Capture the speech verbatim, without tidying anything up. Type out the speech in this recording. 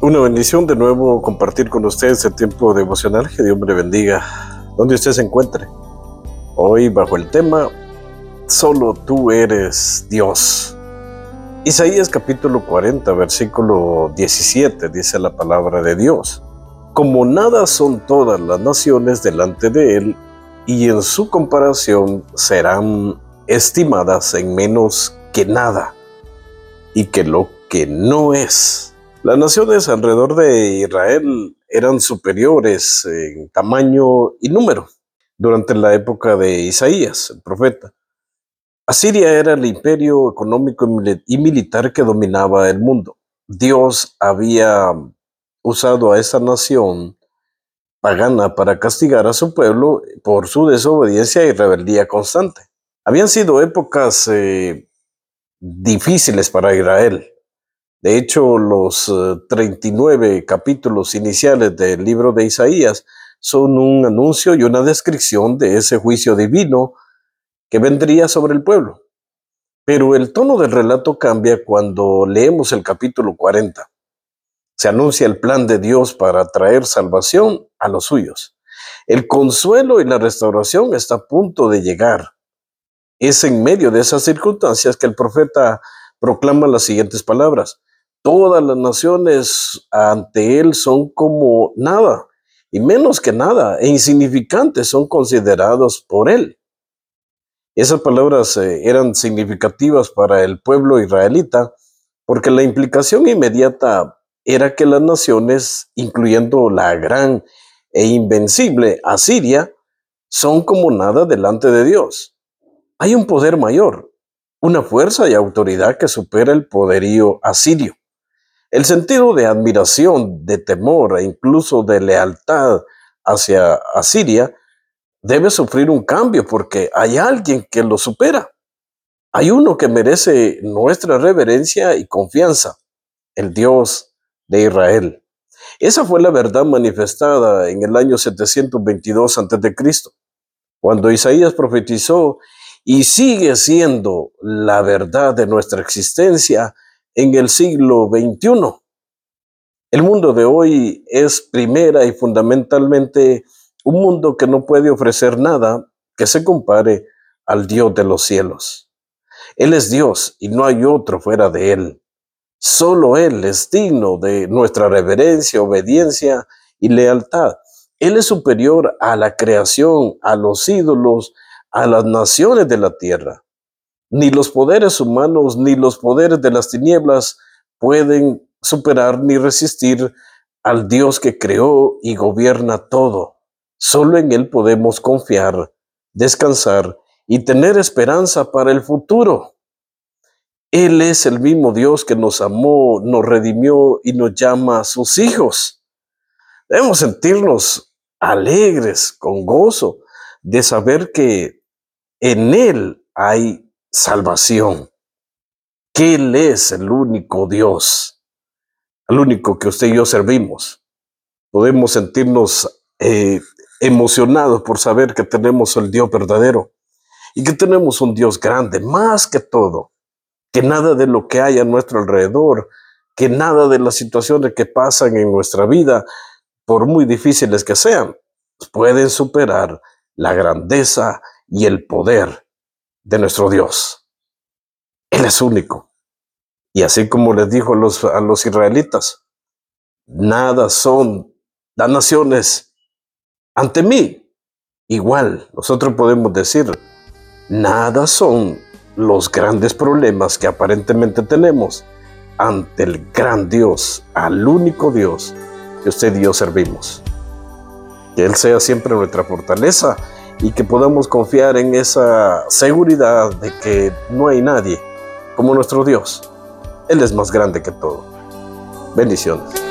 Una bendición de nuevo compartir con ustedes el tiempo devocional. Que Dios me le bendiga donde usted se encuentre. Hoy bajo el tema Solo tú eres Dios. Isaías capítulo cuarenta, versículo diecisiete, dice la palabra de Dios: Como nada son todas las naciones delante de él, y en su comparación serán estimadas en menos que nada, y que lo que no es. Las naciones alrededor de Israel eran superiores en tamaño y número durante la época de Isaías, el profeta. Asiria era el imperio económico y militar que dominaba el mundo. Dios había usado a esa nación pagana para castigar a su pueblo por su desobediencia y rebeldía constante. Habían sido épocas eh, difíciles para Israel. De hecho, los uh, treinta y nueve capítulos iniciales del libro de Isaías son un anuncio y una descripción de ese juicio divino que vendría sobre el pueblo. Pero el tono del relato cambia cuando leemos el capítulo cuarenta. Se anuncia el plan de Dios para traer salvación a los suyos. El consuelo y la restauración está a punto de llegar. Es en medio de esas circunstancias que el profeta proclama las siguientes palabras: Todas las naciones ante él son como nada, y menos que nada, e insignificantes son considerados por él. Esas palabras eh, eran significativas para el pueblo israelita, porque la implicación inmediata era que las naciones, incluyendo la gran e invencible Asiria, son como nada delante de Dios. Hay un poder mayor, una fuerza y autoridad que supera el poderío asirio. El sentido de admiración, de temor e incluso de lealtad hacia Asiria debe sufrir un cambio porque hay alguien que lo supera. Hay uno que merece nuestra reverencia y confianza: el Dios de Israel. Esa fue la verdad manifestada en el año setecientos veintidós antes de Cristo, cuando Isaías profetizó, y sigue siendo la verdad de nuestra existencia en el siglo veintiuno. El mundo de hoy es primera y fundamentalmente un mundo que no puede ofrecer nada que se compare al Dios de los cielos. Él es Dios y no hay otro fuera de él. Solo Él es digno de nuestra reverencia, obediencia y lealtad. Él es superior a la creación, a los ídolos, a las naciones de la tierra. Ni los poderes humanos ni los poderes de las tinieblas pueden superar ni resistir al Dios que creó y gobierna todo. Solo en Él podemos confiar, descansar y tener esperanza para el futuro. Él es el mismo Dios que nos amó, nos redimió y nos llama a sus hijos. Debemos sentirnos alegres, con gozo, de saber que en Él hay salvación, que Él es el único Dios, el único que usted y yo servimos. Podemos sentirnos eh, emocionados por saber que tenemos el Dios verdadero y que tenemos un Dios grande, más que todo, que nada de lo que hay a nuestro alrededor, que nada de las situaciones que pasan en nuestra vida, por muy difíciles que sean, pueden superar la grandeza y el poder de nuestro Dios. Él es único. Y así como les dijo a los, a los israelitas: nada son las naciones ante mí. Igual, nosotros podemos decir: nada son los grandes problemas que aparentemente tenemos ante el gran Dios, al único Dios que usted y yo servimos. Que Él sea siempre nuestra fortaleza y que podamos confiar en esa seguridad de que no hay nadie como nuestro Dios. Él es más grande que todo. Bendiciones.